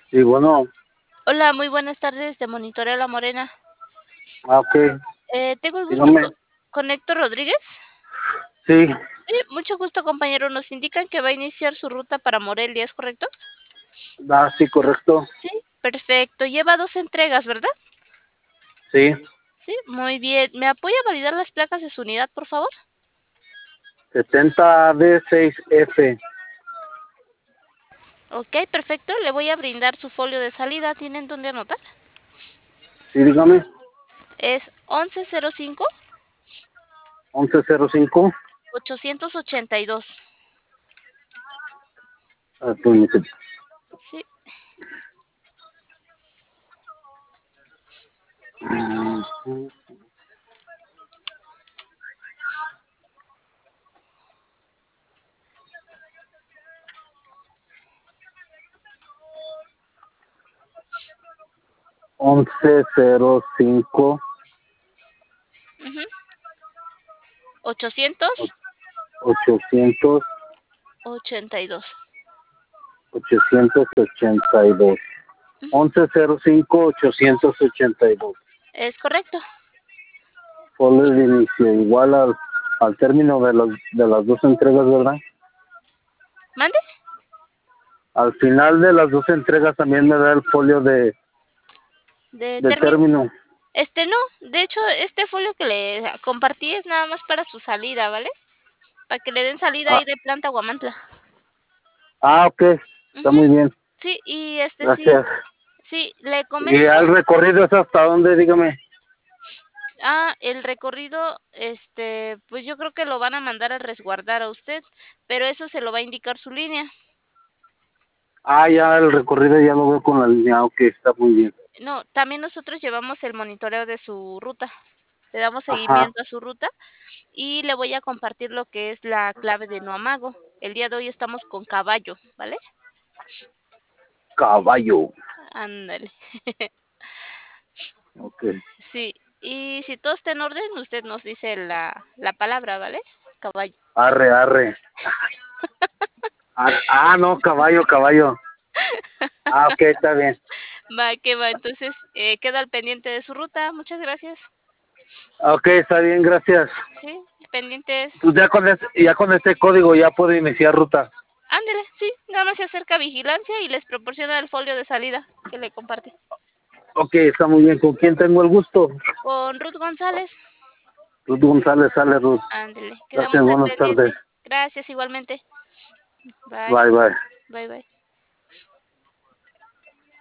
Sí, bueno, Hola, muy buenas tardes, de Monitoreo La Morena. ok, Tengo el gusto dígame. con Héctor Rodríguez. Sí, Sí, mucho gusto, compañero. Nos indican que va a iniciar su ruta para Morelia, ¿es correcto? sí, correcto. Sí, perfecto. Lleva dos entregas, ¿verdad? Sí, Sí, muy bien. ¿Me apoya a validar las placas de su unidad, por favor? 70D6F. Ok, perfecto. Le voy a brindar su folio de salida. ¿Tienen dónde anotar? Sí, dígame. Es 1105 1105. 882. Permíteme. Sí, Mm, 1105. ujú. 800 800. 82. 882. Ujú, 1105 882. es correcto. Folio de inicio, igual al término de las dos entregas, ¿verdad? ¿Mande? Al final de las dos entregas también me da el folio De del término. término. No, de hecho, este folio que le compartí es nada más para su salida, ¿vale? Para que le den salida Ah, ahí de Planta Guamantla. ok, está Ujú. muy bien. Sí, y sí, Gracias. sí, le ¿Y comento. al recorrido es hasta dónde? Dígame. El recorrido, pues yo creo que lo van a mandar a resguardar a usted, pero eso se lo va a indicar su línea. Ya el recorrido ya lo veo con la línea. Ok, está muy bien. No, también nosotros llevamos el monitoreo de su ruta. Le damos Ajá, seguimiento a su ruta y le voy a compartir lo que es la clave de no amago. El día de hoy estamos con caballo, ¿vale? caballo. Ándale. Ok. Sí, y si todo está en orden, usted nos dice la palabra, ¿vale? Caballo. Arre, arre. No, caballo, caballo. Ok, está bien. Va, que va. Entonces, queda al pendiente de su ruta. Muchas gracias. Ok, está bien, gracias. Sí, pendientes. Pues ya con este código ya puedo iniciar ruta. Ándale, sí, nada más se acerca a vigilancia y les proporciona el folio de salida que le comparte. Ok, está muy bien. ¿Con quién tengo el gusto? Con Ruth González. Ruth González, sale Ruth. Ándale, Gracias, quedamos al buenas tardes. pendiente. Gracias igualmente. Bye. Bye, bye. Bye, bye.